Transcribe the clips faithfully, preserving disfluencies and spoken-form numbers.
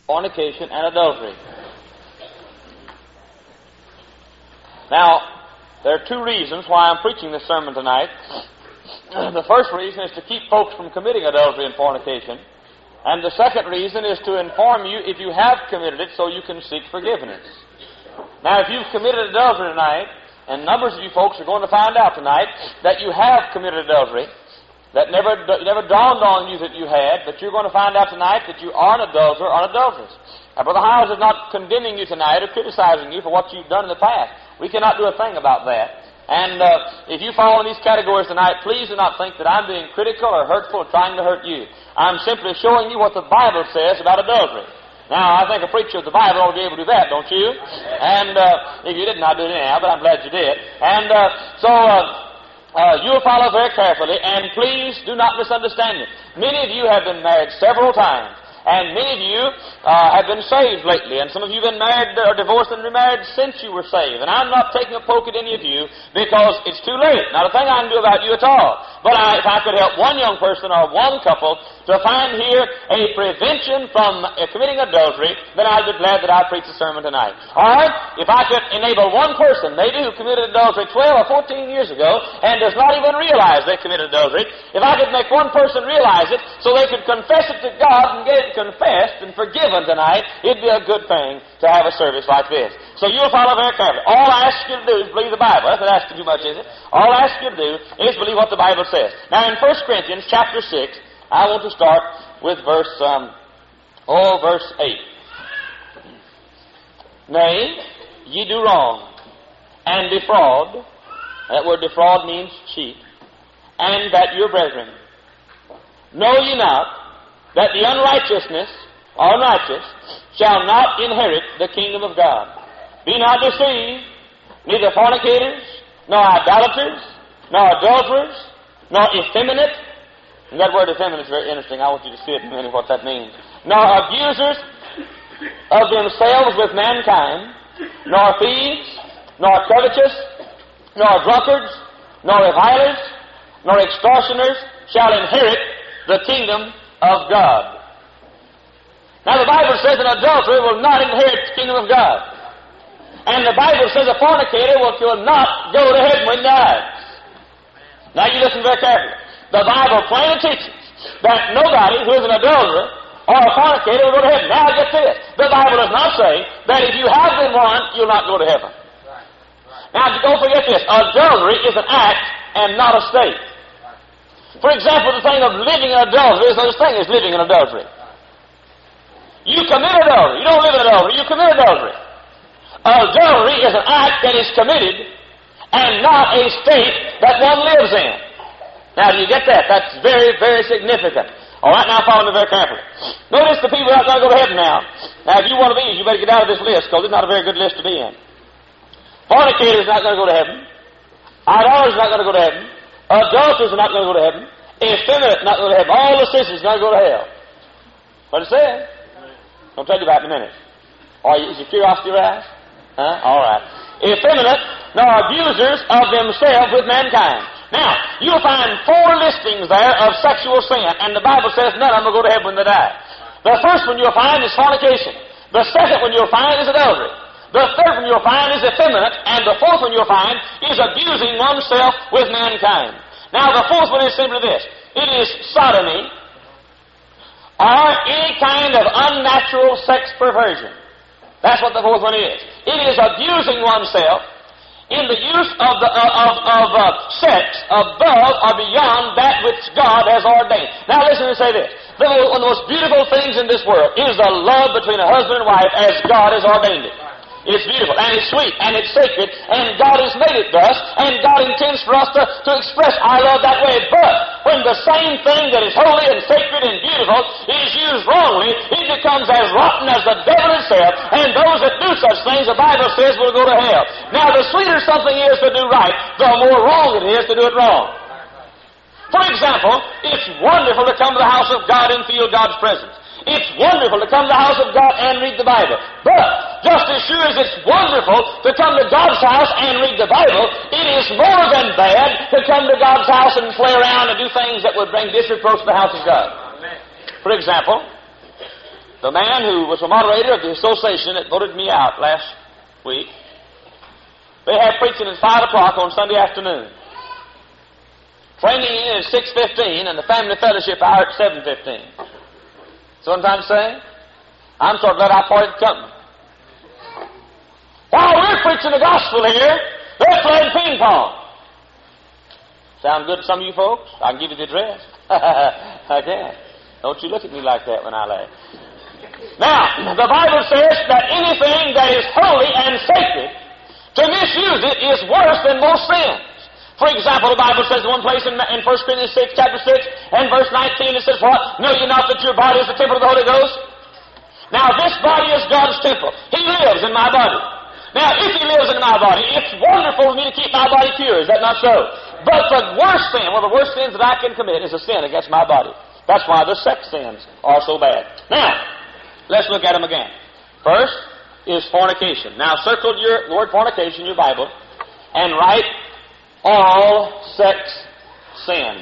fornication, and adultery. Now, there are two reasons why I'm preaching this sermon tonight. The first reason is to keep folks from committing adultery and fornication. And the second reason is to inform you if you have committed it so you can seek forgiveness. Now, if you've committed adultery tonight, and numbers of you folks are going to find out tonight that you have committed adultery, that never never dawned on you that you had, but you're going to find out tonight that you are an adulterer or an adulteress. Now, Brother Howes is not condemning you tonight or criticizing you for what you've done in the past. We cannot do a thing about that. And uh, if you fall in these categories tonight, please do not think that I'm being critical or hurtful or trying to hurt you. I'm simply showing you what the Bible says about adultery. Now, I think a preacher of the Bible ought to be able to do that, don't you? And uh, if you didn't, I'll do it anyhow, but I'm glad you did. And uh, so uh, uh, you'll follow very carefully, and please do not misunderstand me. Many of you have been married several times. And many of you uh, have been saved lately, and some of you have been married or divorced and remarried since you were saved. And I'm not taking a poke at any of you because it's too late. Not a thing I can do about you at all. But I, if I could help one young person or one couple to find here a prevention from uh, committing adultery, then I'd be glad that I preach a sermon tonight. All right? If I could enable one person, maybe who committed adultery twelve or fourteen years ago and does not even realize they committed adultery, if I could make one person realize it so they could confess it to God and get it confessed and forgiven tonight, it'd be a good thing to have a service like this. So you'll follow very carefully. All I ask you to do is believe the Bible. That's not asking too much, is it? All I ask you to do is believe what the Bible says. Now, in First Corinthians chapter six, I want to start with verse, um, oh, verse eight. Nay, ye do wrong, and defraud. That word defraud means cheat. And that your brethren. Know ye not that the unrighteousness, or unrighteous, shall not inherit the kingdom of God? Be not deceived, neither fornicators, nor idolaters, nor adulterers, nor effeminate. And that word effeminate is very interesting. I want you to see it in a minute what that means. Nor abusers of themselves with mankind, nor thieves, nor covetous, nor drunkards, nor revilers, nor extortioners shall inherit the kingdom of God. Now the Bible says an adulterer will not inherit the kingdom of God. And the Bible says a fornicator will, will not go to heaven when he dies. Now you listen very carefully. The Bible plainly teaches that nobody who is an adulterer or a fornicator will go to heaven. Now get this. The Bible does not say that if you have been one, you'll not go to heaven. Now don't forget this. Adultery is an act and not a state. For example, the thing of living in adultery is no such thing as living in adultery. You commit adultery. You don't live in adultery. You commit adultery. Adultery is an act that is committed and not a state that one lives in. Now, do you get that? That's very, very significant. All right, now follow me very carefully. Notice the people that are going to go to heaven now. Now, if you're one of these, you better get out of this list because it's not a very good list to be in. Fornicators are not going to go to heaven. Idolaters are not going to go to heaven. Adulterers are not going to go to heaven. Effeminate not going to heaven. All the sisters are going to go to hell. What it said? I'll tell you about it in a minute. Or is your curiosity aroused? Huh? All right. Effeminate, nor abusers of themselves with mankind. Now, you'll find four listings there of sexual sin, and the Bible says none of them will go to heaven when they die. The first one you'll find is fornication. The second one you'll find is adultery. The third one you'll find is effeminate, and the fourth one you'll find is abusing oneself with mankind. Now, the fourth one is simply this. It is sodomy, or any kind of unnatural sex perversion. That's what the fourth one is. It is abusing oneself in the use of the uh, of, of uh, sex above or beyond that which God has ordained. Now, listen and say this. The, one of the most beautiful things in this world is the love between a husband and wife as God has ordained it. It's beautiful, and it's sweet, and it's sacred, and God has made it thus, and God intends for us to, to express our love that way. But when the same thing that is holy and sacred and beautiful is used wrongly, it becomes as rotten as the devil himself, and those that do such things, the Bible says, will go to hell. Now, the sweeter something is to do right, the more wrong it is to do it wrong. For example, it's wonderful to come to the house of God and feel God's presence. It's wonderful to come to the house of God and read the Bible. But just as sure as it's wonderful to come to God's house and read the Bible, it is more than bad to come to God's house and play around and do things that would bring disreproach to the house of God. For example, the man who was the moderator of the association that voted me out last week, they have preaching at five o'clock on Sunday afternoon. Training in at six fifteen, and the family fellowship hour at seven fifteen. So what I'm trying to say? I'm so glad I parted company. While we're preaching the gospel here, they're playing ping pong. Sound good to some of you folks? I can give you the address. I can. Don't you look at me like that when I laugh. Now, the Bible says that anything that is holy and sacred, to misuse it is worse than most sins. For example, the Bible says in one place in, in First Corinthians six, chapter six, and verse nineteen, it says, what? Know ye not that your body is the temple of the Holy Ghost? Now, this body is God's temple. He lives in my body. Now, if He lives in my body, it's wonderful for me to keep my body pure. Is that not so? But the worst sin, one of the worst sins that I can commit is a sin against my body. That's why the sex sins are so bad. Now, let's look at them again. First is fornication. Now, circle your the word fornication in your Bible and write all sex sin.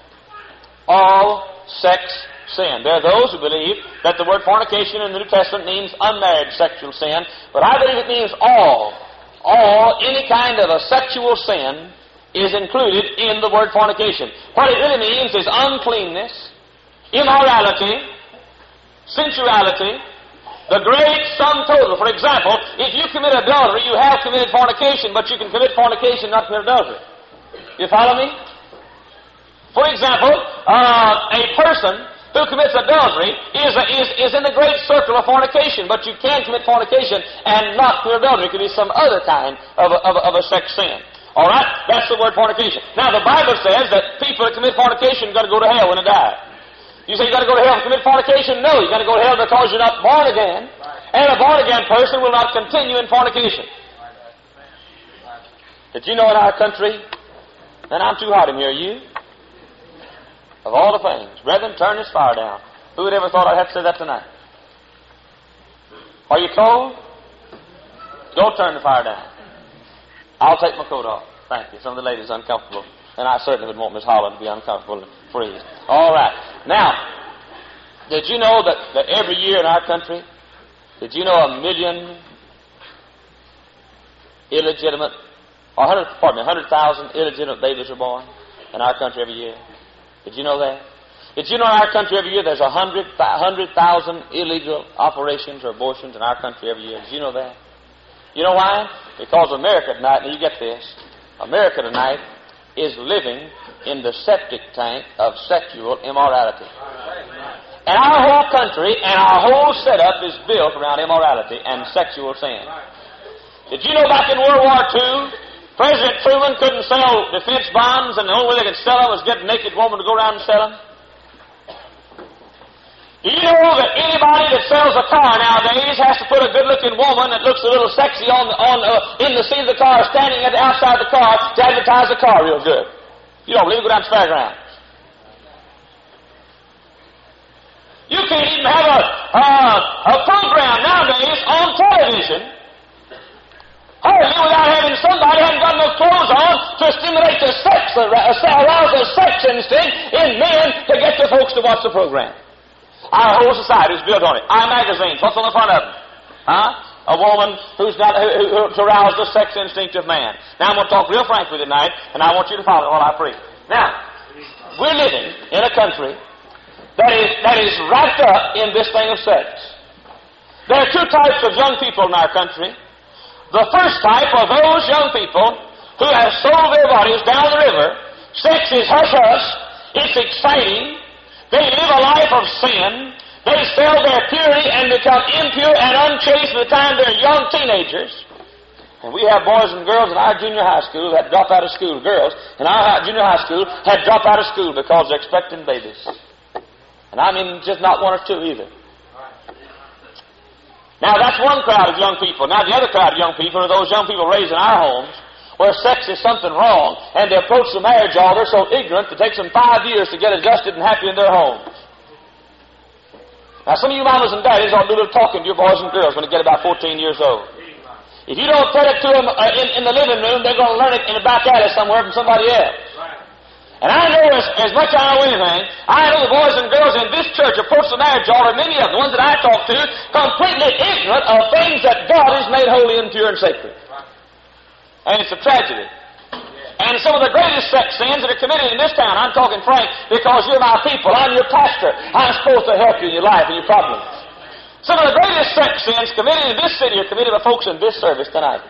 All sex sin. There are those who believe that the word fornication in the New Testament means unmarried sexual sin, but I believe it means all. All, any kind of a sexual sin is included in the word fornication. What it really means is uncleanness, immorality, sensuality, the great sum total. For example, if you commit adultery, you have committed fornication, but you can commit fornication, not commit adultery. You follow me? For example, uh, a person who commits adultery is, a, is, is in the great circle of fornication, but you can commit fornication and not commit adultery. It could be some other kind of a, of a, of a sex sin. All right? That's the word fornication. Now, the Bible says that people that commit fornication are going to go to hell when they die. You say you've got to go to hell to commit fornication? No, you've got to go to hell because you're not born again. And a born-again person will not continue in fornication. Did you know in our country, and I'm too hot in here, you? Of all the things, brethren, turn this fire down. Who would ever thought I'd have to say that tonight? Are you cold? Don't turn the fire down. I'll take my coat off. Thank you. Some of the ladies are uncomfortable. And I certainly would want Miss Holland to be uncomfortable and freeze. All right. Now, did you know that, that every year in our country, did you know a million illegitimate, or one hundred, pardon me, one hundred thousand illegitimate babies are born in our country every year? Did you know that? Did you know in our country every year there's one hundred thousand illegal operations or abortions in our country every year? Did you know that? You know why? Because America tonight, and you get this, America tonight is living in the septic tank of sexual immorality. And our whole country and our whole setup is built around immorality and sexual sin. Did you know back in World War Two, President Truman couldn't sell defense bombs, and the only way they could sell them was get a naked woman to go around and sell them? Do you know that anybody that sells a car nowadays has to put a good-looking woman that looks a little sexy on the, on uh, in the seat of the car, standing at the outside of the car to advertise the car real good? You don't believe it? Go down to the fairgrounds. You can't even have a uh, a program nowadays on television, hardly without having somebody who hasn't got no clothes on to stimulate the sex, arouse the sex instinct in men to get the folks to watch the program. Our whole society is built on it. Our magazines, what's on the front of them? Huh? A woman who's not, who, who, to arouse the sex instinct of man. Now, I'm going to talk real frank with you tonight, and I want you to follow it while I preach. Now, we're living in a country that is, that is wrapped up in this thing of sex. There are two types of young people in our country. The first type are those young people who have sold their bodies down the river. Sex is hush-hush. It's exciting. They live a life of sin. They sell their purity and become impure and unchaste by the time they're young teenagers. And we have boys and girls in our junior high school that drop out of school. Girls in our junior high school had dropped out of school because they're expecting babies. And I mean just not one or two either. Now that's one crowd of young people. Now the other crowd of young people are those young people raised in our homes where sex is something wrong, and they approach the marriage altar so ignorant it takes them five years to get adjusted and happy in their homes. Now, some of you mamas and daddies ought to do a little talking to your boys and girls when they get about fourteen years old. If you don't tell it to them uh, in, in the living room, they're going to learn it in the back alley somewhere from somebody else. And I know as, as much as I know anything, I know the boys and girls in this church approach the marriage altar, many of them, the ones that I talk to, completely ignorant of things that God has made holy and pure and sacred. And it's a tragedy. And some of the greatest sex sins that are committed in this town, I'm talking frank, because you're my people, I'm your pastor, I'm supposed to help you in your life and your problems. Some of the greatest sex sins committed in this city are committed by folks in this service tonight.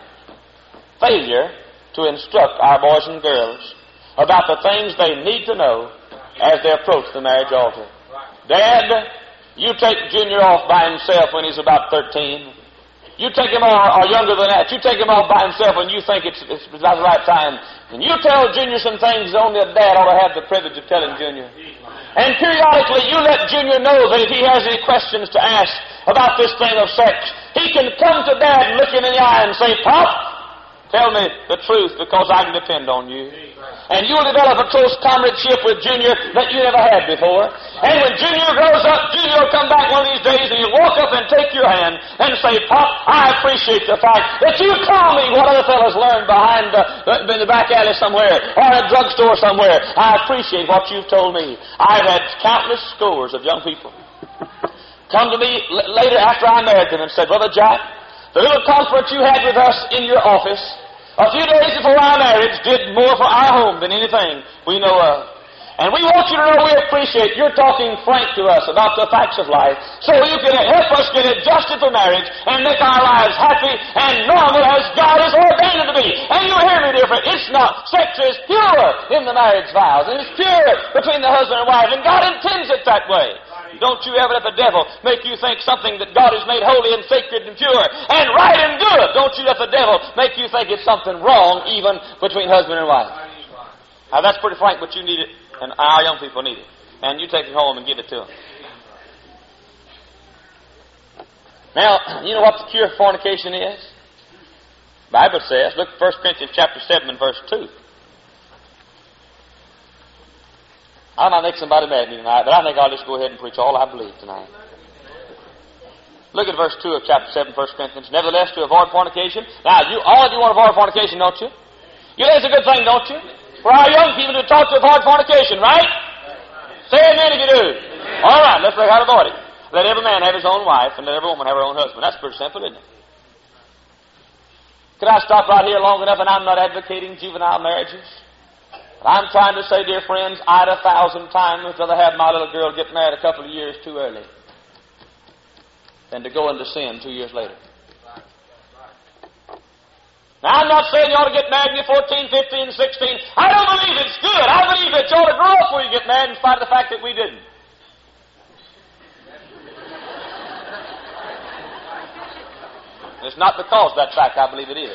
Failure to instruct our boys and girls about the things they need to know as they approach the marriage altar. Dad, you take Junior off by himself when he's about thirteen. You take him, or, or younger than that, you take him off by himself when you think it's, it's about the right time. And you tell Junior some things only a dad ought to have the privilege of telling Junior. And periodically you let Junior know that if he has any questions to ask about this thing of sex, he can come to Dad and look him in the eye and say, Pop, tell me the truth because I can depend on you. And you'll develop a close comradeship with Junior that you never had before. And when Junior grows up, Junior will come back one of these days and he'll walk up and take your hand and say, Pop, I appreciate the fact that you told me what other fellows learned behind the, in the back alley somewhere or in a drugstore somewhere. I appreciate what you've told me. I've had countless scores of young people come to me l- later after I married them and said, Brother Jack, the little conference you had with us in your office a few days before our marriage did more for our home than anything we know of. And we want you to know we appreciate your talking frank to us about the facts of life so you can help us get adjusted for marriage and make our lives happy and normal as God has ordained it to be. And you hear me, dear friend, it's not. Sex is pure in the marriage vows, and it's pure between the husband and wife, and God intends it that way. Don't you ever let the devil make you think something that God has made holy and sacred and pure and right and good. Don't you let the devil make you think it's something wrong even between husband and wife. Now that's pretty frank, but you need it, and our young people need it. And you take it home and give it to them. Now, you know what the cure for fornication is? The Bible says, look at First Corinthians chapter seven and verse two. I might make somebody mad at me tonight, but I think I'll just go ahead and preach all I believe tonight. Look at verse two of chapter seven, First Corinthians. Nevertheless, to avoid fornication. Now, you all of you want to avoid fornication, don't you? You know it's a good thing, don't you? For our young people to talk to avoid fornication, right? Say amen if you do. All right, let's look how to avoid it. Let every man have his own wife, and let every woman have her own husband. That's pretty simple, isn't it? Could I stop right here long enough, and I'm not advocating juvenile marriages? I'm trying to say, dear friends, I'd a thousand times rather have my little girl get married a couple of years too early than to go into sin two years later. Now, I'm not saying you ought to get married when you're fourteen, fifteen, sixteen. I don't believe it's good. I believe that you ought to grow up before you get married in spite of the fact that we didn't. It's not because of that fact I believe it is.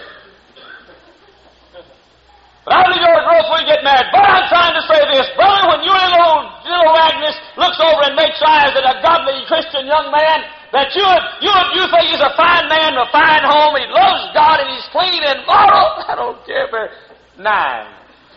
But I believe you ought to grow before you get married. But I'm trying to say this, brother, when your little, little Agnes looks over and makes eyes at a godly Christian young man, that you you you think he's a fine man, a fine home, he loves God, and he's clean and moral. I don't care for nine.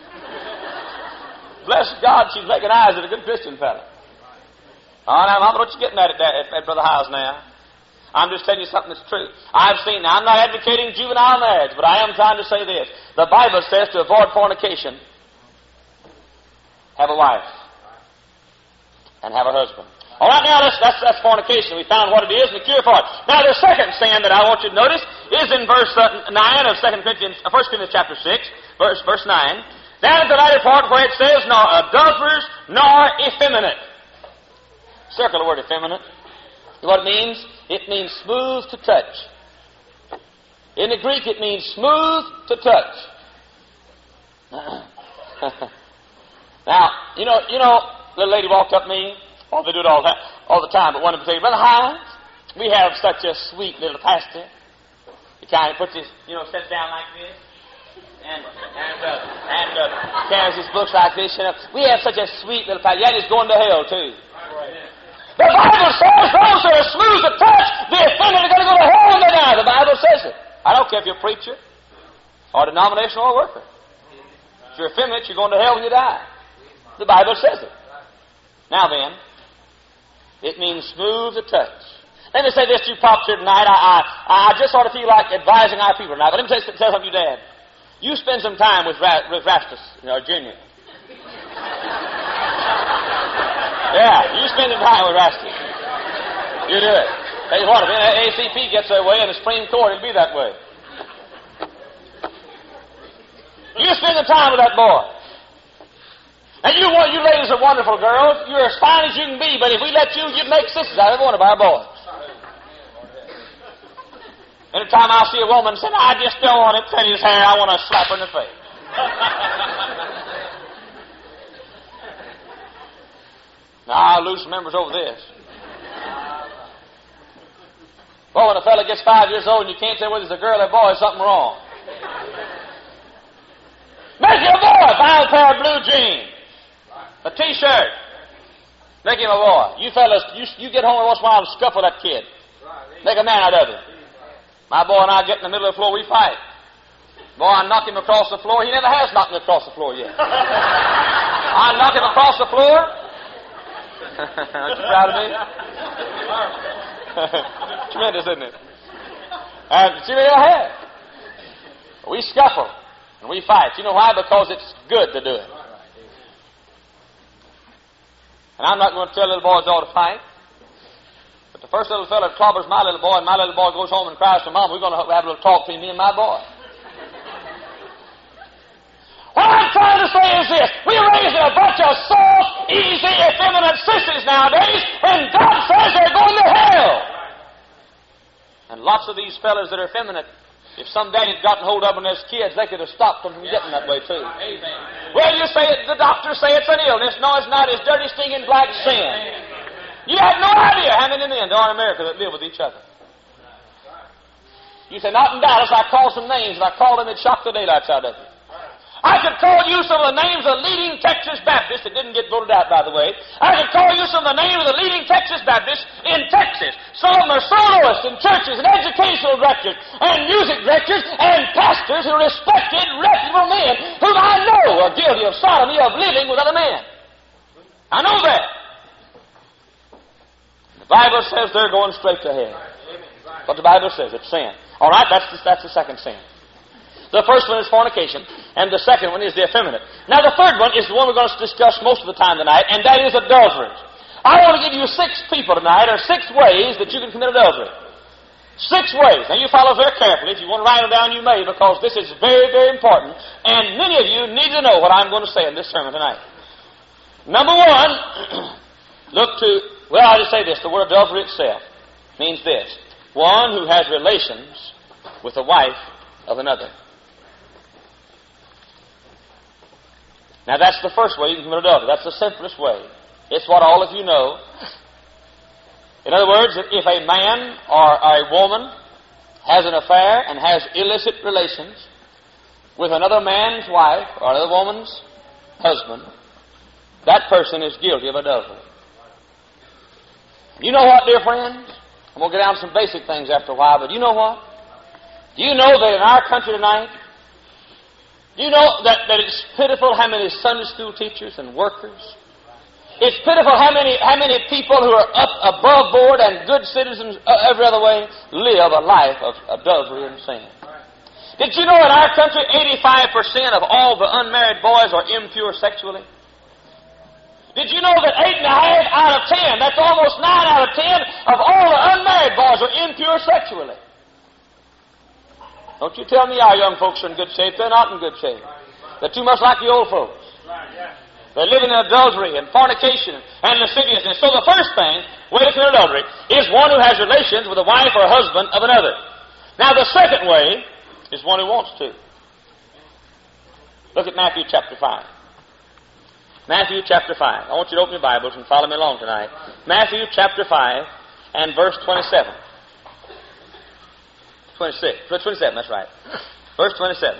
Bless God, she's making eyes at a good Christian fella. Oh, now, Mama, what you getting at, at, at Brother Howes now? I'm just telling you something that's true. I've seen, now I'm not advocating juvenile marriage, but I am trying to say this. The Bible says to avoid fornication, have a wife and have a husband. All right, now that's, that's, that's fornication. We found what it is and the cure for it. Now the second sin that I want you to notice is in verse uh, nine of Second Corinthians, uh, First Corinthians chapter six, verse, verse nine. Down at the latter part where it says, nor adulterers, nor effeminate. Circle the word effeminate. You know what it means? It means smooth to touch. In the Greek, it means smooth to touch. Now, you know, you know, the little lady walked up to me. Oh, they do it all the, all the time, but one of them said, Brother Hines, we have such a sweet little pastor. He kind of puts his, you know, sits down like this, and and uh, and uh, carries his books like this. You know, we have such a sweet little pastor. Yeah, he's going to hell too. The Bible says those that are smooth to touch, the offended are going to go to hell when they die. The Bible says it. I don't care if you're a preacher or denominational or worker. If you're effeminate, you're going to hell when you die. The Bible says it. Now then, it means smooth to touch. Let me say this to you, Pops, here tonight. I, I, I just sort of feel like advising our people tonight. But let me tell you something, you, Dad. You spend some time with, Ra- with Rastus, you know, Junior. Yeah, you spend the time with Rasty. You do it. Tell you what, if the A C P gets their way in the Supreme Court, it'll be that way. You spend the time with that boy. And you want, you ladies are wonderful girls. You're as fine as you can be, but if we let you, you'd make sisters out of every one of our boys. Anytime I see a woman say, I just don't want to cut his hair, I want to slap her in the face. Now, I'll lose some members over this. Well, when a fella gets five years old and you can't tell whether it's a girl or a boy, something wrong. Make your boy buy a pair of blue jeans, a T-shirt. Make him a boy. You fellas, you, you get home once in a while and scuffle that kid. Make a man out of him. My boy and I get in the middle of the floor, we fight. Boy, I knock him across the floor. He never has knocked me across the floor yet. I knock him across the floor. Aren't you proud of me? Tremendous, isn't it? And see what I have. We scuffle and we fight. You know why? Because it's good to do it. And I'm not going to tell little boys all to fight. But the first little fella clobbers my little boy, and my little boy goes home and cries to Mom, we're going to have a little talk between me and my boy. What I'm trying to say is this. We're raising a bunch of soft, easy, effeminate sisters nowadays, and God says they're going to hell. And lots of these fellas that are effeminate, if some daddy had gotten hold of them as kids, they could have stopped them from getting that way too. Amen. Well, you say it, the doctors say it's an illness. No, it's not. It's dirty, stinking black sin. You have no idea how many men there are in America that live with each other. You say, not in Dallas. I call some names, and I call them, it shocked the daylights out of you. I could call you some of the names of leading Texas Baptists that didn't get voted out, by the way. I could call you some of the names of the leading Texas Baptists in Texas. Some of them are soloists in churches and educational directors and music directors and pastors who are respected, reputable men whom I know are guilty of sodomy, of living with other men. I know that. The Bible says they're going straight to hell. What the Bible says, it's sin. All right, that's the, that's the second sin. The first one is fornication, and the second one is the effeminate. Now, the third one is the one we're going to discuss most of the time tonight, and that is adultery. I want to give you six people tonight, or six ways that you can commit adultery. Six ways. Now, you follow very carefully. If you want to write them down, you may, because this is very, very important, and many of you need to know what I'm going to say in this sermon tonight. Number one, look to, well, I'll just say this. The word adultery itself means this. One who has relations with the wife of another. Now, that's the first way you can commit adultery. That's the simplest way. It's what all of you know. In other words, if a man or a woman has an affair and has illicit relations with another man's wife or another woman's husband, that person is guilty of adultery. You know what, dear friends? I'm going to get down to some basic things after a while, but you know what? Do you know that in our country tonight, do you know that, that it's pitiful how many Sunday school teachers and workers? It's pitiful how many how many people who are up above board and good citizens uh, every other way live a life of adultery and sin. Did you know in our country eighty-five percent of all the unmarried boys are impure sexually? Did you know that eight and a half out of ten, that's almost nine out of ten, of all the unmarried boys are impure sexually? Don't you tell me our young folks are in good shape. They're not in good shape. They're too much like the old folks. They're living in adultery and fornication and lasciviousness. So the first thing, way to commit adultery, is one who has relations with the wife or husband of another. Now the second way is one who wants to. Look at Matthew chapter five. Matthew chapter five. I want you to open your Bibles and follow me along tonight. Matthew chapter five and verse twenty-seven. twenty-six. Verse twenty-seven, that's right. Verse twenty-seven.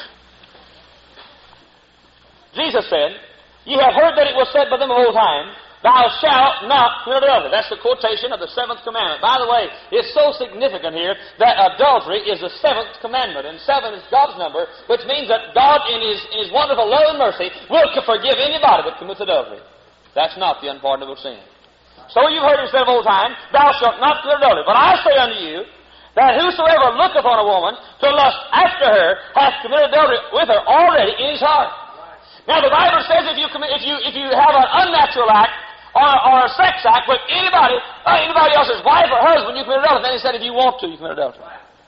Jesus said, "Ye have heard that it was said by them of old time, Thou shalt not commit adultery." That's the quotation of the seventh commandment. By the way, it's so significant here that adultery is the seventh commandment, and seven is God's number, which means that God, in His, in His wonderful love and mercy, will forgive anybody that commits adultery. That's not the unpardonable sin. So you've heard it said of old time, Thou shalt not commit adultery. But I say unto you, that whosoever looketh on a woman to lust after her hath committed adultery with her already in his heart. Now the Bible says if you commit, if you if you have an unnatural act or, or a sex act with anybody, uh, anybody else's wife or husband, you commit adultery. Then he said, if you want to, you commit adultery.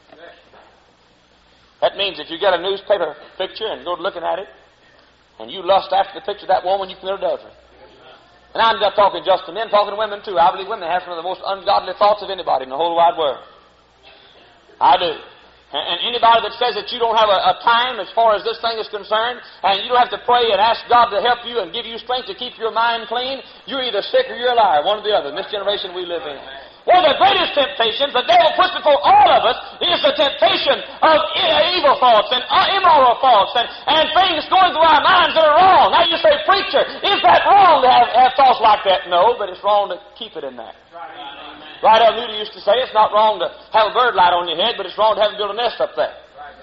That means if you get a newspaper picture and go looking at it, and you lust after the picture of that woman, you commit adultery. And I'm not talking just to men, talking to women too. I believe women have some of the most ungodly thoughts of anybody in the whole wide world. I do. And, and anybody that says that you don't have a, a time as far as this thing is concerned, and you don't have to pray and ask God to help you and give you strength to keep your mind clean, you're either sick or you're a liar, one or the other, in this generation we live in. One of the greatest temptations the devil puts before all of us is the temptation of evil thoughts and immoral thoughts and, and things going through our minds that are wrong. Now you say, preacher, is that wrong to have, have thoughts like that? No, but it's wrong to keep it in that. Right, El Moody used to say, it's not wrong to have a bird light on your head, but it's wrong to have to build a nest up there.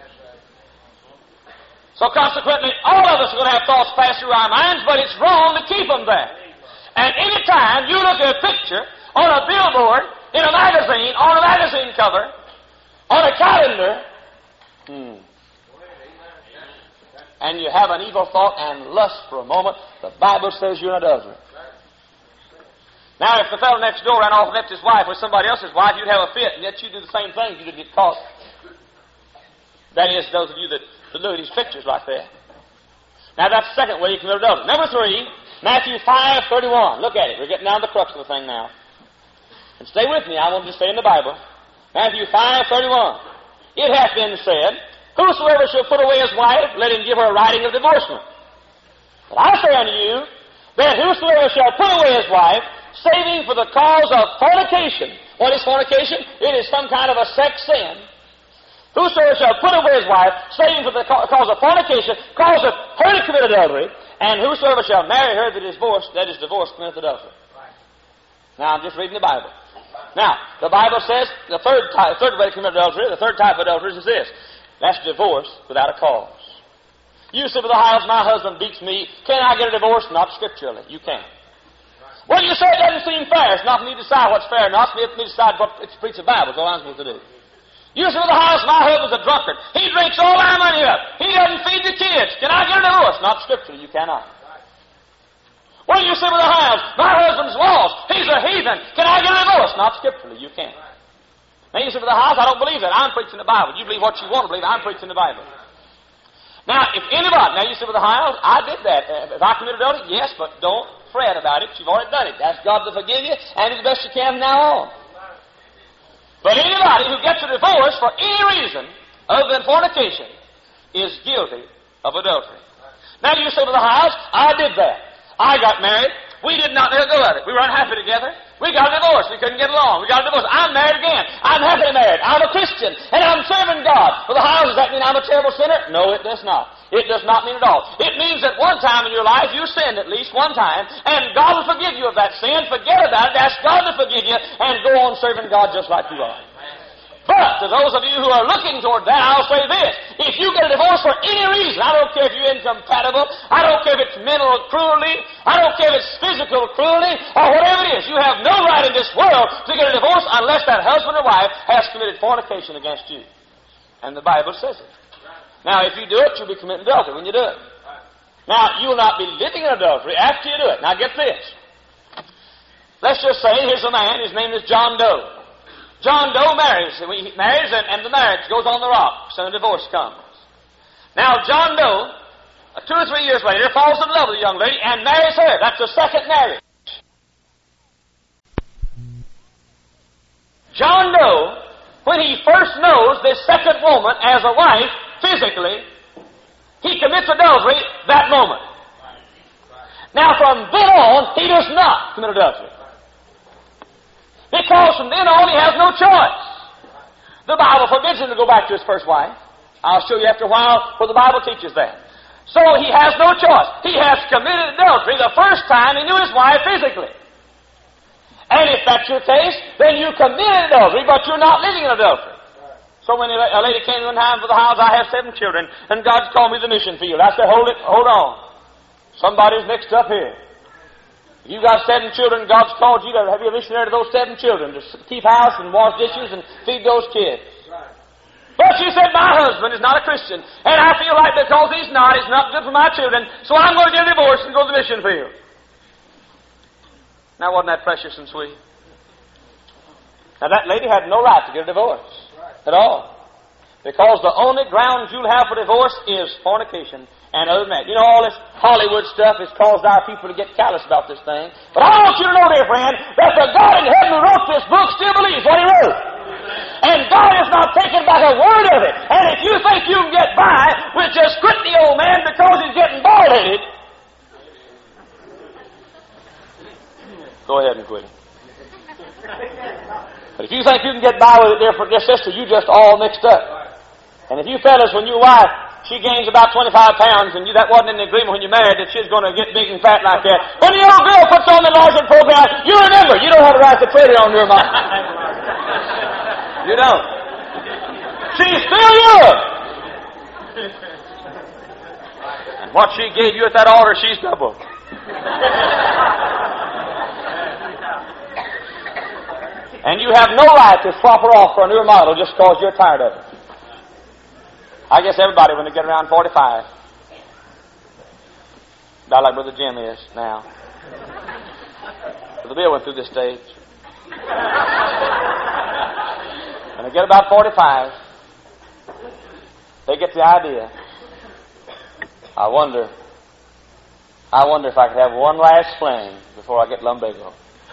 So consequently, all of us are going to have thoughts pass through our minds, but it's wrong to keep them there. And any time you look at a picture on a billboard, in a magazine, on a magazine cover, on a calendar, hmm, and you have an evil thought and lust for a moment, the Bible says you're an adulterer. Now, if the fellow next door ran off and left his wife with somebody else's wife, you'd have a fit, and yet you do the same thing if you didn't get caught. That is, those of you that, that look at these pictures like that. Now, that's the second way you commit adultery. Number three, Matthew five thirty-one. Look at it. We're getting down to the crux of the thing now. And stay with me. I want to stay in the Bible. Matthew five thirty-one. It hath been said, whosoever shall put away his wife, let him give her a writing of divorcement. But I say unto you, that whosoever shall put away his wife, saving for the cause of fornication. What is fornication? It is some kind of a sex sin. Whosoever shall put away his wife, saving for the cause of fornication, causeth her to commit adultery, and whosoever shall marry her that is divorced, that is divorced, committeth adultery. Now, I'm just reading the Bible. Now, the Bible says the third type, third way to commit adultery, the third type of adultery is this. That's divorce without a cause. You say to the house, my husband beats me. Can I get a divorce? Not scripturally. You can't. Well, you say it doesn't seem fair. It's not for me to decide what's fair or not. It's for me to decide what to preach the Bible. That's all I'm supposed to do. You say to the house, my husband's a drunkard. He drinks all our money up. He doesn't feed the kids. Can I get a divorce? Not scripturally. You cannot. Well, you say with the house, my husband's lost. He's a heathen. Can I get a divorce? Not scripturally. You can't. Now you say with the house, I don't believe that. I'm preaching the Bible. You believe what you want to believe. I'm preaching the Bible. Now, if anybody, now you say with the house, I did that. If I committed adultery, yes, but don't fret about it. You've already done it. Ask God to forgive you, and do the best you can from now on. But anybody who gets a divorce for any reason other than fornication is guilty of adultery. Now you say with the house, I did that. I got married. We did not let go of it. We were unhappy together. We got a divorce. We couldn't get along. We got a divorce. I'm married again. I'm happily married. I'm a Christian. And I'm serving God. For the house, does that mean I'm a terrible sinner? No, it does not. It does not mean at all. It means that one time in your life you sinned at least one time, and God will forgive you of that sin. Forget about it. Ask God to forgive you, and go on serving God just like you are. But to those of you who are looking toward that, I'll say this. If you get a divorce for any reason, I don't care if you're incompatible, I don't care if it's mental cruelty, I don't care if it's physical cruelty, or whatever it is, you have no right in this world to get a divorce unless that husband or wife has committed fornication against you. And the Bible says it. Now, if you do it, you'll be committing adultery when you do it. Now, you will not be living in adultery after you do it. Now, get this. Let's just say, here's a man, his name is John Doe. John Doe marries, he marries and, and the marriage goes on the rocks and a divorce comes. Now, John Doe, uh, two or three years later, falls in love with a young lady and marries her. That's the second marriage. John Doe, when he first knows this second woman as a wife, physically, he commits adultery that moment. Now, from then on, he does not commit adultery. Because from then on, he has no choice. The Bible forbids him to go back to his first wife. I'll show you after a while where the Bible teaches that. So he has no choice. He has committed adultery the first time he knew his wife physically. And if that's your case, then you committed adultery, but you're not living in adultery. So when a lady came one time for the house, I have seven children, and God's called me to the mission field. I said, hold it, hold on. Somebody's mixed up here. If you've got seven children, God's called you to have you a missionary to those seven children, to keep house and wash dishes and feed those kids. But she said, my husband is not a Christian, and I feel like because he's not, it's not good for my children, so I'm going to get a divorce and go to the mission field. Now, wasn't that precious and sweet? Now, that lady had no right to get a divorce at all. Because the only grounds you'll have for divorce is fornication. And other than that, you know, all this Hollywood stuff has caused our people to get callous about this thing. But I want you to know, dear friend, that the God in heaven who wrote this book still believes what He wrote. And God is not taking back a word of it. And if you think you can get by with just quitting the old man because he's getting bald-headed, go ahead and quit it. But if you think you can get by with it, dear, dear sister, you just all mixed up. And if you fellas, when your wife, she gains about twenty-five pounds, and you, that wasn't in the agreement when you married that she's going to get big and fat like that. When the old girl puts on the enlargement program, you remember, you don't have the right to put it on your mind. You don't. She's still yours. And what she gave you at that altar, she's double. And you have no right to swap her off for a newer model just because you're tired of it. I guess everybody, when they get around forty-five, about like Brother Jim is now. Brother Bill went through this stage. When they get about forty-five, they get the idea. I wonder, I wonder if I could have one last fling before I get lumbago.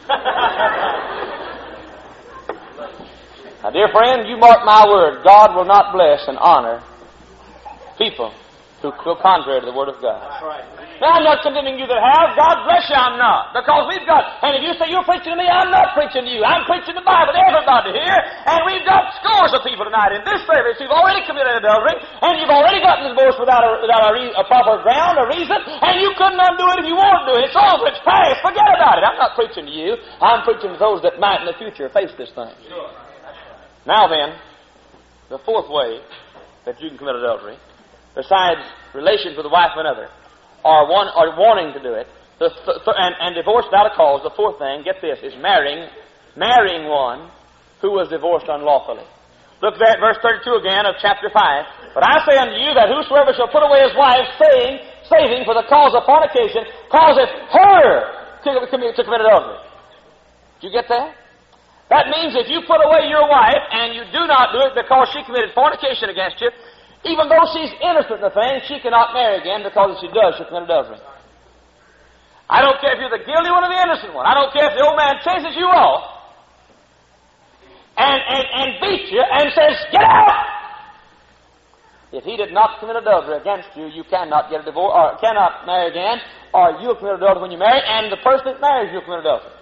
Now, dear friend, you mark my word, God will not bless and honor people who go contrary to the Word of God. That's right. Now, I'm not condemning you that have. God bless you, I'm not. Because we've got, and if you say you're preaching to me, I'm not preaching to you. I'm preaching the Bible to everybody here. And we've got scores of people tonight in this service who've already committed adultery, and you've already gotten divorced without a, without a, re, a proper ground or reason, and you couldn't undo it if you wanted to. It's over. It's past. Forget about it. I'm not preaching to you. I'm preaching to those that might in the future face this thing. Sure. Now then, the fourth way that you can commit adultery, besides relations with a wife and another, or one or wanting to do it, the th- th- and, and divorce without a cause, the fourth thing, get this, is marrying, marrying one who was divorced unlawfully. Look there at verse thirty-two again of chapter five. But I say unto you that whosoever shall put away his wife, saying, saving for the cause of fornication, causeth her to commit, to commit adultery. Do you get that? That means if you put away your wife and you do not do it because she committed fornication against you, even though she's innocent in the thing, she cannot marry again because if she does, she'll commit adultery. I don't care if you're the guilty one or the innocent one. I don't care if the old man chases you off and, and, and beats you and says, get out! If he did not commit adultery against you, you cannot get a divorce, or cannot marry again, or you'll commit adultery when you marry, and the person that marries you will commit adultery.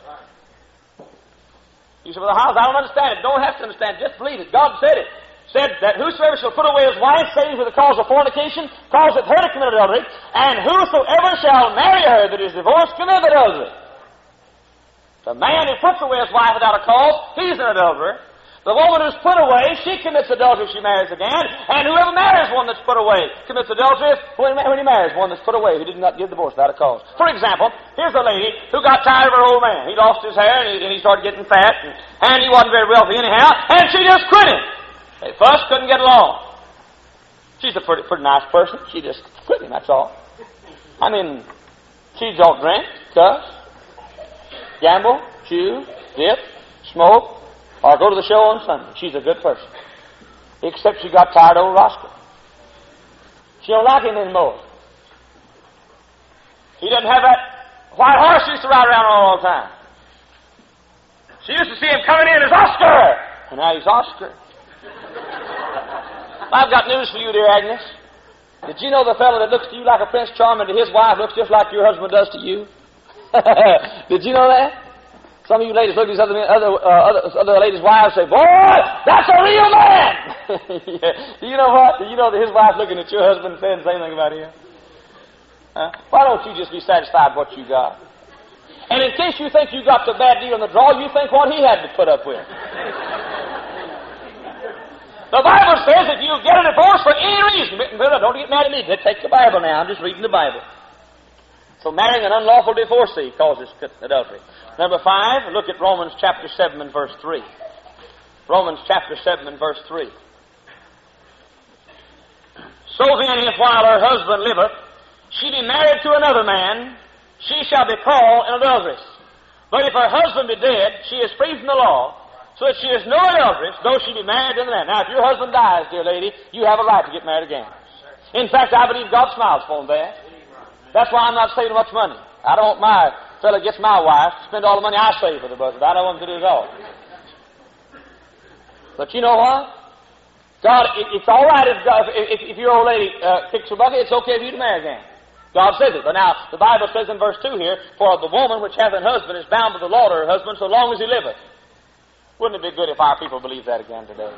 You say, well, how? I don't understand it. Don't have to understand it. Just believe it. God said it. Said that whosoever shall put away his wife, saving for the cause of fornication, causeth her to commit adultery, and whosoever shall marry her that is divorced committeth adultery. The man who puts away his wife without a cause, he's an adulterer. The woman who's put away, she commits adultery if she marries again, and whoever marries one that's put away commits adultery when he marries one that's put away who did not give divorce without a cause. For example, here's a lady who got tired of her old man. He lost his hair, and he, and he started getting fat, and, and he wasn't very wealthy anyhow, and she just quit him. They fussed, couldn't get along. She's a pretty, pretty nice person. She just quit him, that's all. I mean, she don't drink, cuss, gamble, chew, dip, smoke, or go to the show on Sunday. She's a good person. Except she got tired of old Roscoe. She don't like him anymore. He doesn't have that white horse she used to ride around on all the time. She used to see him coming in as Oscar, and now he's Oscar. I've got news for you, dear Agnes. Did you know the fellow that looks to you like a Prince Charming to his wife looks just like your husband does to you? Did you know that? Some of you ladies look at these other, other, uh, other, other ladies' wives and say, boy, that's a real man! Yeah. Do you know what? Do you know that his wife looking at your husband and saying the same thing about him? Huh? Why don't you just be satisfied with what you got? And in case you think you got the bad deal in the draw, you think what he had to put up with. The Bible says if you get a divorce for any reason, don't get mad at me. Take the Bible now. I'm just reading the Bible. So marrying an unlawful divorcee causes adultery. Number five, look at Romans chapter seven and verse three. Romans chapter seven and verse three. So then, if while her husband liveth, she be married to another man, she shall be called an adulteress. But if her husband be dead, she is free from the law, so that she is no adulteress, though she be married to the man. Now, if your husband dies, dear lady, you have a right to get married again. In fact, I believe God smiles upon that. That's why I'm not saving much money. I don't want my fellow gets my wife to spend all the money I save for the buzzard. I don't want him to do it all. But you know what? God, it, it's all right if, God, if, if your old lady uh, kicks her bucket. It's okay for you to marry again. God says it. But now, the Bible says in verse two here, for the woman which hath an husband is bound by the law to her husband so long as he liveth. Wouldn't it be good if our people believed that again today?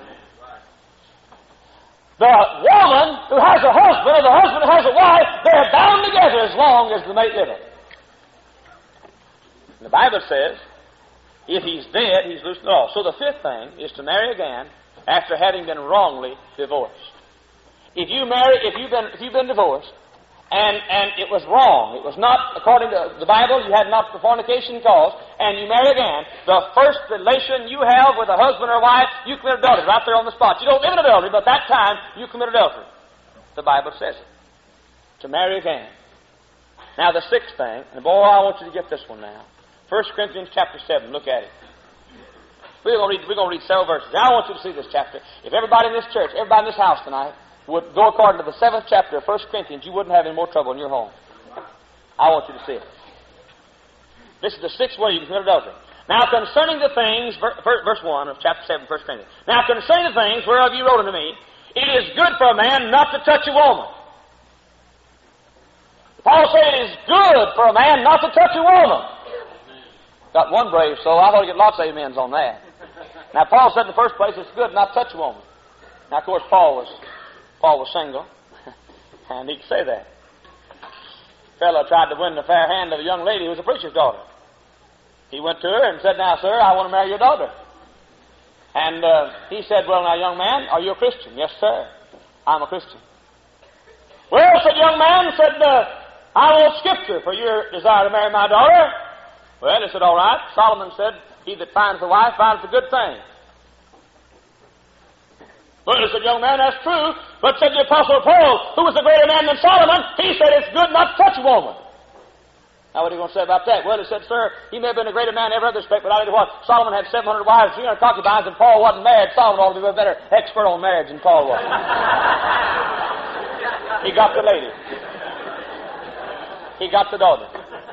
The woman who has a husband or the husband who has a wife, they are bound together as long as the mate liveth. And the Bible says, if he's dead, he's loosed the law. So the fifth thing is to marry again after having been wrongly divorced. If you marry, if you've been, if you've been divorced, and, and it was wrong, it was not according to the Bible, you had not the fornication cause, and you marry again, the first relation you have with a husband or wife, you commit adultery right there on the spot. You don't live in adultery, but that time you commit adultery. The Bible says it. To marry again. Now the sixth thing, and boy, I want you to get this one now. First Corinthians chapter seven, look at it. We're going to read, we're going to read several verses. Now I want you to see this chapter. If everybody in this church, everybody in this house tonight, would go according to the seventh chapter of First Corinthians, you wouldn't have any more trouble in your home. I want you to see it. This is the sixth way you can commit adultery. Now concerning the things, verse one of chapter seven, First Corinthians. Now concerning the things whereof you wrote unto me, it is good for a man not to touch a woman. Paul said it is good for a man not to touch a woman. Got one brave soul. I thought I'd get lots of amens on that. Now Paul said in the first place it's good not to touch a woman. Now of course Paul was Paul was single, and he could say that. A fellow tried to win the fair hand of a young lady who was a preacher's daughter. He went to her and said, now, sir, I want to marry your daughter. And uh, he said, well, now, young man, are you a Christian? Yes, sir, I'm a Christian. Well, said young man, said, uh, I want Scripture for your desire to marry my daughter. Well, he said, all right. Solomon said, he that finds a wife finds a good thing. Well, said young man, that's true. But said the Apostle Paul, who was a greater man than Solomon, he said it's good not to touch a woman. Now, what are you going to say about that? Well, he said, sir, he may have been a greater man in every other respect, but I tell you what, Solomon had seven hundred wives, three hundred concubines, and Paul wasn't married. Solomon ought to be a better expert on marriage than Paul was. He got the lady. He got the daughter.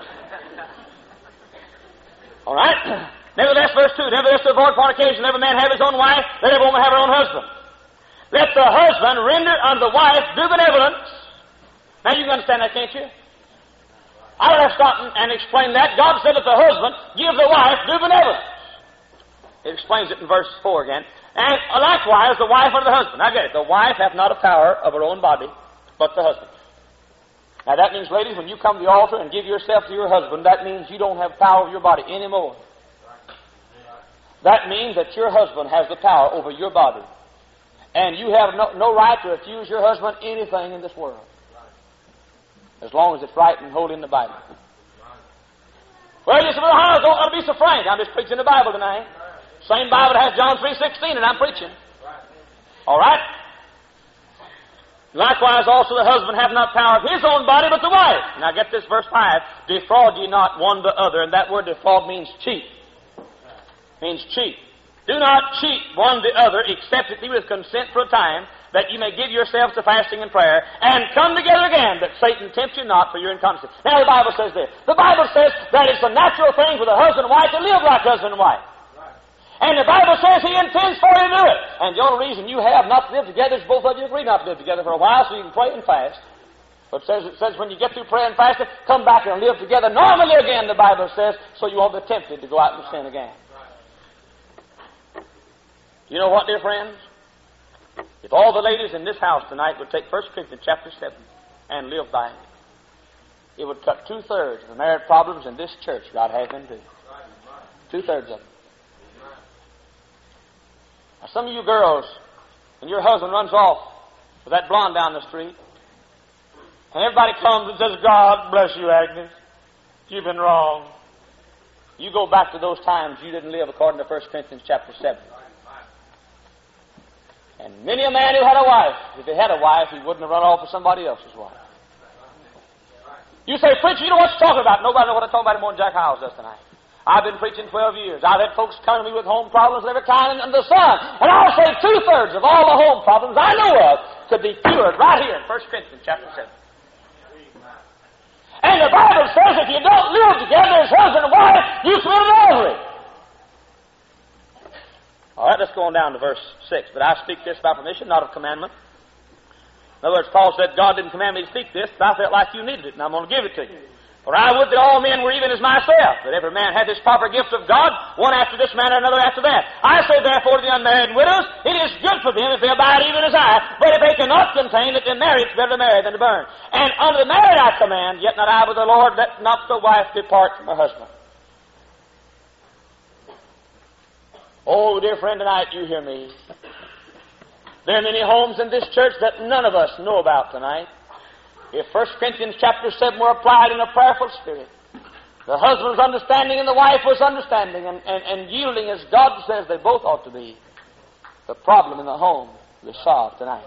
All right? Nevertheless, verse two, nevertheless, to avoid fornication, let every man have his own wife, let every woman have her own husband. Let the husband render unto the wife due benevolence. Now you can understand that, can't you? I don't have to stop and explain that. God said that the husband give the wife due benevolence. It explains it in verse four again. And likewise the wife unto the husband. Now get it. The wife hath not a power of her own body, but the husband. Now that means, ladies, when you come to the altar and give yourself to your husband, that means you don't have power of your body anymore. That means that your husband has the power over your body. And you have no, no right to refuse your husband anything in this world. As long as it's right and holy in the Bible. Well, you say, well, I don't want to be so frank. I'm just preaching the Bible tonight. Same Bible that has John three sixteen, and I'm preaching. All right? Likewise also the husband hath not power of his own body, but the wife. Now get this, verse five. Defraud ye not one the other. And that word defraud means cheat. Means cheat. Do not cheat one the other, except it be with consent for a time, that you may give yourselves to fasting and prayer, and come together again, that Satan tempt you not for your inconstancy. Now the Bible says this. The Bible says that it's a natural thing for the husband and wife to live like husband and wife. And the Bible says He intends for you to do it. And the only reason you have not to live together is both of you agree not to live together for a while, so you can pray and fast. But it says, it says when you get through prayer and fasting, come back and live together normally again, the Bible says, so you won't be tempted to go out and sin again. You know what, dear friends? If all the ladies in this house tonight would take First Corinthians chapter seven and live by it, it would cut two-thirds of the marriage problems in this church God has them do. Two-thirds of them. Now, some of you girls, when your husband runs off with that blonde down the street, and everybody comes and says, God bless you, Agnes. You've been wrong. You go back to those times you didn't live according to First Corinthians chapter seven. And many a man who had a wife, if he had a wife, he wouldn't have run off with somebody else's wife. You say, preacher, you know what you're talking about. Nobody knows what I'm talking about more than Jack Howells does tonight. I've been preaching twelve years. I've had folks come to me with home problems of every kind under the sun. And I'll say two-thirds of all the home problems I know of could be cured right here in First Corinthians chapter seven. And the Bible says if you don't live together as husband and wife, you commit adultery. All right, let's go on down to verse six. But I speak this by permission, not of commandment. In other words, Paul said, God didn't command me to speak this, but I felt like you needed it, and I'm going to give it to you. For I would that all men were even as myself, that every man had this proper gift of God, one after this manner, another after that. I say therefore to the unmarried widows, it is good for them if they abide even as I, but if they cannot contain, that they marry, it's better to marry than to burn. And unto the married I command, yet not I but the Lord, let not the wife depart from her husband. Oh, dear friend, tonight you hear me. There are many homes in this church that none of us know about tonight. If First Corinthians chapter seven were applied in a prayerful spirit, the husband was understanding and the wife was understanding and, and, and yielding as God says they both ought to be, the problem in the home is solved tonight.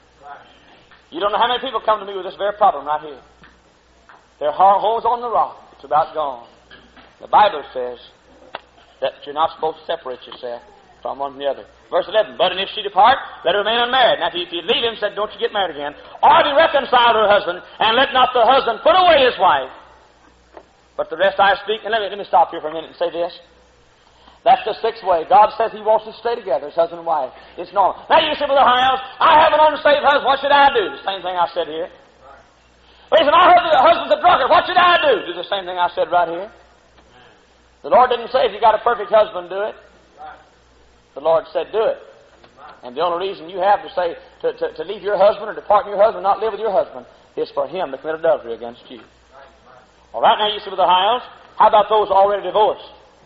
You don't know how many people come to me with this very problem right here. Their home's on the rock. It's about gone. The Bible says that you're not supposed to separate yourself from one from the other. Verse eleven, but and if she depart, let her remain unmarried. Now, if you, if you leave him, said, don't you get married again. Or be reconciled to her husband, and let not the husband put away his wife. But the rest I speak, and let me, let me stop here for a minute and say this. That's the sixth way. God says He wants us to stay together as husband and wife. It's normal. Now, you say, Brother Hiles, I have an unsaved husband. What should I do? The same thing I said here. But he said, my husband's a drunkard. What should I do? Do the same thing I said right here. The Lord didn't say if you got a perfect husband, do it. The Lord said, do it. And the only reason you have to say to, to, to leave your husband or depart from your husband, not live with your husband, is for him to commit adultery against you. All right, now you see with the Hiles, how about those already divorced?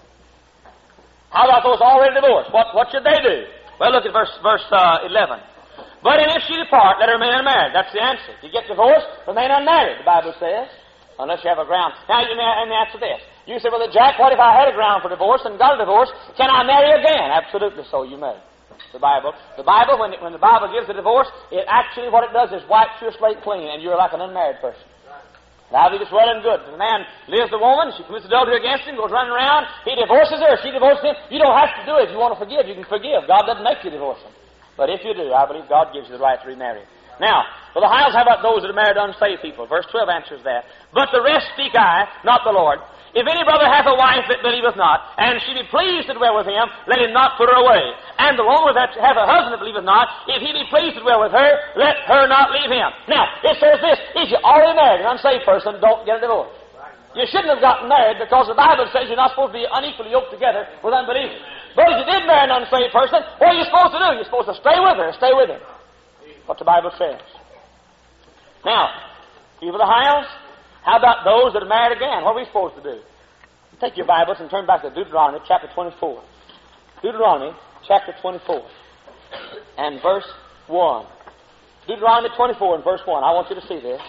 How about those already divorced? What, what should they do? Well, look at verse, verse uh, eleven. But and if she depart, let her remain unmarried. That's the answer. If you get divorced, remain unmarried, the Bible says, unless you have a ground. Now, you may answer this. You say, well, Jack, what if I had a ground for divorce and got a divorce? Can I marry again? Absolutely so, you may. The Bible. The Bible, when, it, when the Bible gives a divorce, it actually, what it does is wipes your slate clean, and you're like an unmarried person. Now, I think it's well and good. The man lives the woman, she commits adultery against him, goes running around, he divorces her, she divorces him. You don't have to do it. If you want to forgive, you can forgive. God doesn't make you divorce him. But if you do, I believe God gives you the right to remarry. Now, for the Hiles, how about those that are married unsaved people? Verse twelve answers that. But the rest speak I, not the Lord. If any brother hath a wife that believeth not, and she be pleased to dwell with him, let him not put her away. And the woman that hath a husband that believeth not, if he be pleased to dwell with her, let her not leave him. Now, it says this, if you're already married, an unsaved person, don't get a divorce. You shouldn't have gotten married because the Bible says you're not supposed to be unequally yoked together with unbelievers. But if you did marry an unsaved person, what are you supposed to do? You're supposed to stay with her, stay with him. What the Bible says. Now, people of the Hiles, how about those that are married again? What are we supposed to do? Take your Bibles and turn back to Deuteronomy chapter twenty-four. Deuteronomy chapter twenty-four and verse one. Deuteronomy twenty-four and verse one. I want you to see this.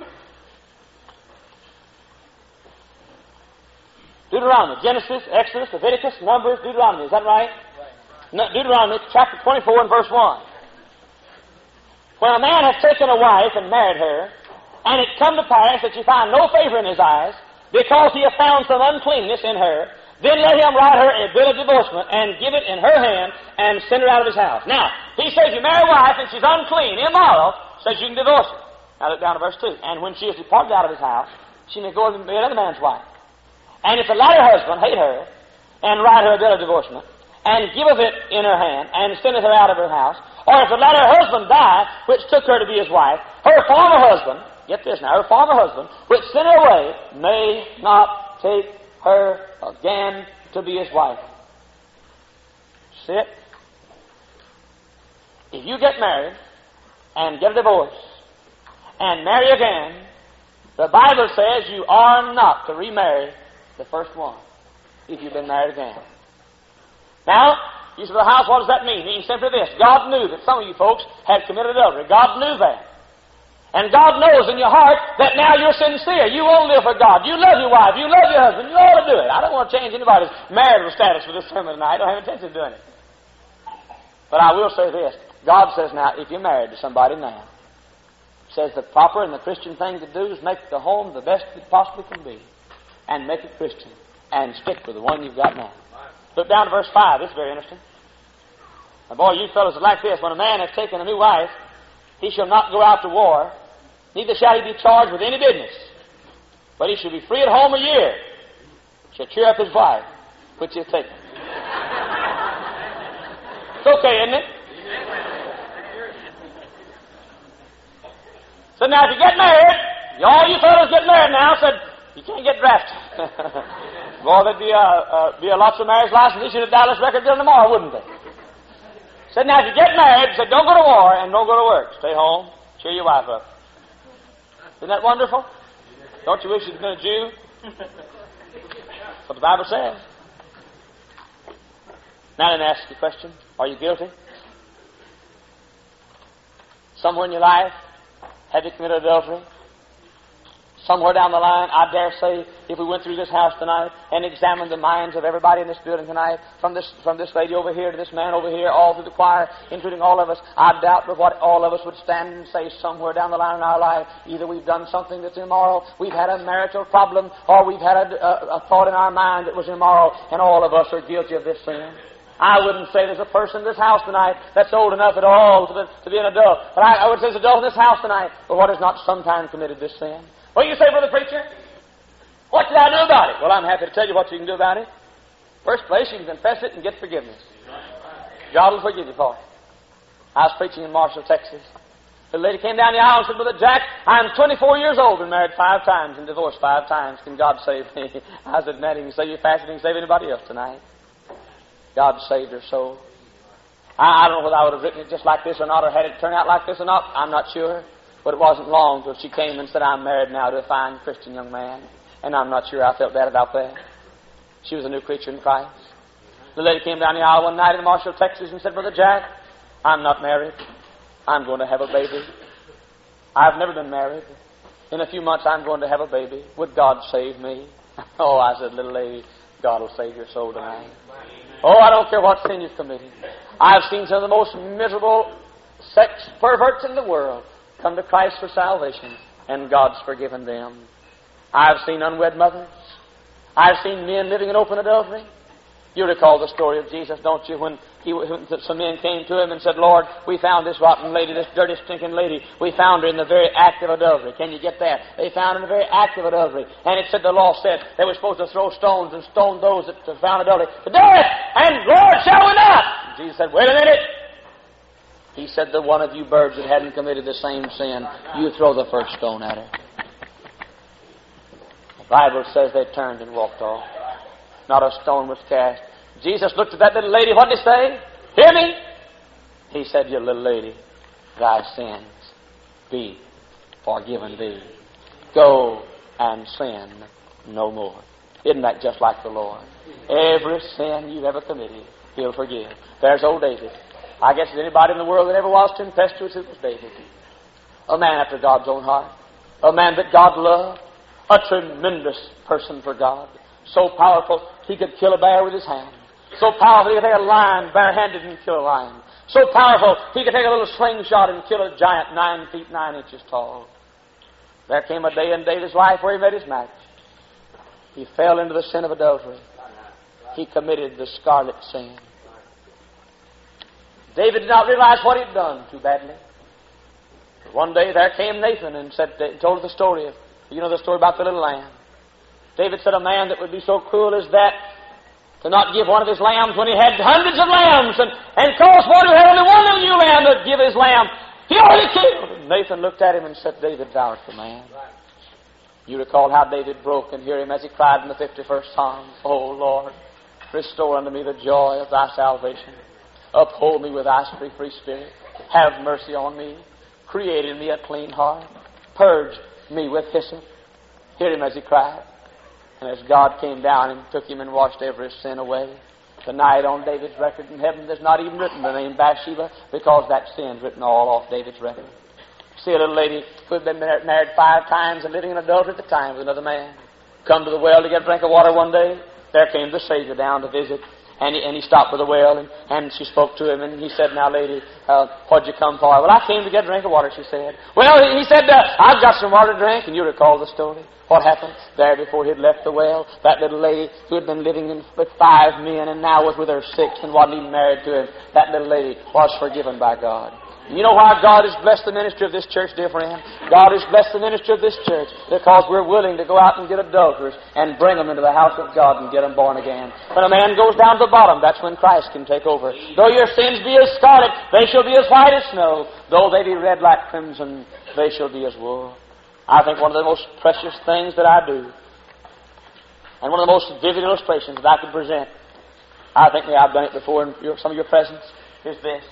Deuteronomy, Genesis, Exodus, Leviticus, Numbers, Deuteronomy. Is that right? No, Deuteronomy chapter twenty-four and verse one. When a man hath taken a wife and married her, and it come to pass that she find no favor in his eyes, because he hath found some uncleanness in her, then let him write her a bill of divorcement, and give it in her hand, and send her out of his house. Now, he says you marry a wife, and she's unclean, immoral, says you can divorce her. Now look down to verse two. And when she is departed out of his house, she may go and be another man's wife. And if the latter husband hate her, and write her a bill of divorcement, and giveth it in her hand, and sendeth her out of her house, or if the latter husband die, which took her to be his wife, her former husband, get this now, her former husband, which sent her away, may not take her again to be his wife. See it? If you get married and get a divorce and marry again, the Bible says you are not to remarry the first one if you've been married again. Now, you say, well, House, what does that mean? It means simply this. God knew that some of you folks had committed adultery. God knew that. And God knows in your heart that now you're sincere. You want to live for God. You love your wife. You love your husband. You ought to do it. I don't want to change anybody's marital status for this sermon tonight. I don't have intention of doing it. But I will say this. God says now, if you're married to somebody now, says the proper and the Christian thing to do is make the home the best it possibly can be. And make it Christian. and stick with the one you've got now. Look down to verse five. This is very interesting. Now, boy, you fellows are like this. When a man has taken a new wife, he shall not go out to war, neither shall he be charged with any business. But he shall be free at home a year. Shall cheer up his wife, which he has taken. It's okay, isn't it? So now, if you get married, all you fellows get married now, said, you can't get drafted. Boy, there'd be a, uh, be a lots of marriage license issued at Dallas Record Deal tomorrow, wouldn't they? Said, now, if you get married, said, don't go to war and don't go to work. Stay home, cheer your wife up. Isn't that wonderful? Don't you wish you'd been a Jew? That's what the Bible says. Now, let me ask you a question. Are you guilty? Somewhere in your life, have you committed adultery? Somewhere down the line, I dare say, if we went through this house tonight and examined the minds of everybody in this building tonight, from this from this lady over here to this man over here, all through the choir, including all of us, I doubt but what all of us would stand and say somewhere down the line in our life, either we've done something that's immoral, we've had a marital problem, or we've had a, a, a thought in our mind that was immoral, and all of us are guilty of this sin. I wouldn't say there's a person in this house tonight that's old enough at all to be, to be an adult. But I, I would say there's an adult in this house tonight, but what has not sometime committed this sin? What do you say, Brother Preacher? What did I do about it? Well, I'm happy to tell you what you can do about it. First place, you can confess it and get forgiveness. God will forgive you for it. I was preaching in Marshall, Texas. The lady came down the aisle and said, Brother Jack, I'm twenty-four years old and married five times and divorced five times. Can God save me? I said, Matt, he can save you faster than he can save anybody else tonight. God saved her soul. I, I don't know whether I would have written it just like this or not, or had it turn out like this or not. I'm not sure. But it wasn't long till she came and said, I'm married now to a fine Christian young man. And I'm not sure I felt bad about that. She was a new creature in Christ. The lady came down the aisle one night in Marshall, Texas and said, Brother Jack, I'm not married. I'm going to have a baby. I've never been married. In a few months I'm going to have a baby. Would God save me? Oh, I said, little lady, God will save your soul tonight. Oh, I don't care what sin you've committed. I've seen some of the most miserable sex perverts in the world come to Christ for salvation, and God's forgiven them. I've seen unwed mothers. I've seen men living in open adultery. You recall the story of Jesus, don't you, when, he, when some men came to him and said, Lord, we found this rotten lady, this dirty, stinking lady. We found her in the very act of adultery. Can you get that? They found her in the very act of adultery. And it said, the law said they were supposed to throw stones and stone those that found adultery to death. And Lord, shall we not? And Jesus said, wait a minute. He said, the one of you birds that hadn't committed the same sin, you throw the first stone at her. The Bible says they turned and walked off. Not a stone was cast. Jesus looked at that little lady. What did he say? Hear me? He said, you little lady, thy sins be forgiven thee. Go and sin no more. Isn't that just like the Lord? Every sin you've ever committed, He'll forgive. There's old David. I guess there's anybody in the world that ever was tempestuous, it was David. A man after God's own heart. A man that God loved. A tremendous person for God. So powerful, he could kill a bear with his hand. So powerful, he could take a lion barehanded and kill a lion. So powerful, he could take a little slingshot and kill a giant nine feet nine inches tall. There came a day in David's life where he met his match. He fell into the sin of adultery. He committed the scarlet sin. David did not realize what he'd done too badly. But one day there came Nathan and said, told the story of, you know the story about the little lamb. David said, a man that would be so cruel as that to not give one of his lambs when he had hundreds of lambs, and, and cause one who had only one little ewe lamb to give his lamb, he ought to kill. And Nathan looked at him and said, David, thou art the man. You recall how David broke and hear him as he cried in the fifty-first Psalm, O Lord, restore unto me the joy of thy salvation. Uphold me with thy free, free spirit. Have mercy on me. Create in me a clean heart. Purge me with hyssop. Hear him as he cried. And as God came down and took him and washed every sin away. Tonight on David's record in heaven, there's not even written the name Bathsheba, because that sin's written all off David's record. See a little lady who had been married five times and living in adultery at the time with another man. Come to the well to get a drink of water one day. There came the Savior down to visit. And he, and he stopped by the well, and, and she spoke to him, and he said, now, lady, uh, what'd you come for? Well, I came to get a drink of water, she said. Well, he said, uh, I've got some water to drink, and you recall the story. What happened? There, before he'd left the well, that little lady who had been living in, with five men and now was with her sixth and wasn't even married to him, that little lady was forgiven by God. You know why God has blessed the ministry of this church, dear friend? God has blessed the ministry of this church because we're willing to go out and get adulterers and bring them into the house of God and get them born again. When a man goes down to the bottom, that's when Christ can take over. Though your sins be as scarlet, they shall be as white as snow. Though they be red like crimson, they shall be as wool. I think one of the most precious things that I do, and one of the most vivid illustrations that I could present, I think maybe I've done it before in your, some of your presence, is this.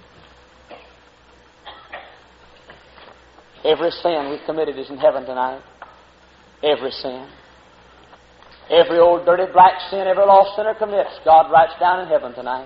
Every sin we've committed is in heaven tonight. Every sin. Every old dirty black sin every lost sinner commits, God writes down in heaven tonight.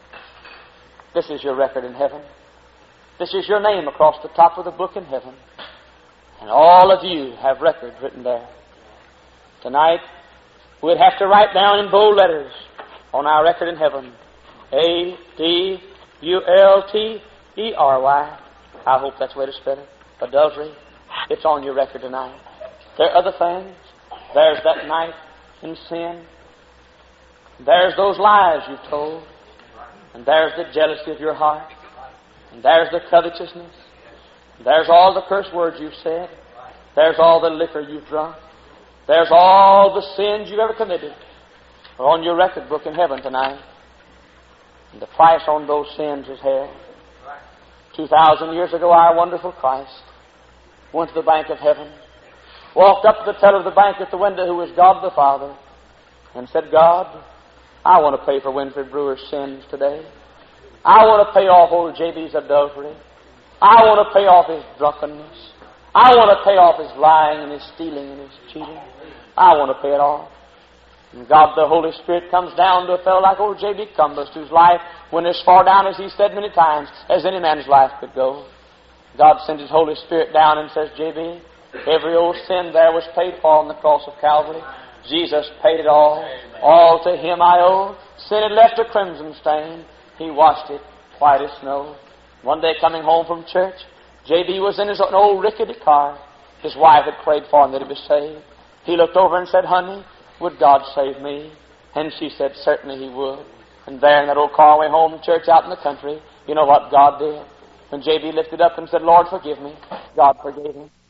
This is your record in heaven. This is your name across the top of the book in heaven. And all of you have records written there. Tonight, we'd have to write down in bold letters on our record in heaven, A D U L T E R Y. I hope that's the way to spell it. Adultery. It's on your record tonight. There are other things. There's that night in sin. There's those lies you've told. And there's the jealousy of your heart. And there's the covetousness. There's all the curse words you've said. There's all the liquor you've drunk. There's all the sins you've ever committed. Are on your record book in heaven tonight. And the price on those sins is hell. Two thousand years ago, our wonderful Christ went to the bank of heaven, walked up to the teller of the bank at the window, who was God the Father, and said, God, I want to pay for Winfred Brewer's sins today. I want to pay off old J B's adultery. I want to pay off his drunkenness. I want to pay off his lying and his stealing and his cheating. I want to pay it off. And God, the Holy Spirit, comes down to a fellow like old J B Cumbus, whose life went as far down, as he said many times, as any man's life could go. God sends His Holy Spirit down and says, J B, every old sin there was paid for on the cross of Calvary. Jesus paid it all. All to Him I owe. Sin had left a crimson stain. He washed it white as snow. One day coming home from church, J B was in his an old rickety car. His wife had prayed for him that he be saved. He looked over and said, honey, would God save me? And she said, certainly He would. And there in that old car way home from church out in the country, you know what God did? When J B lifted up and said, Lord, forgive me, God forgave him.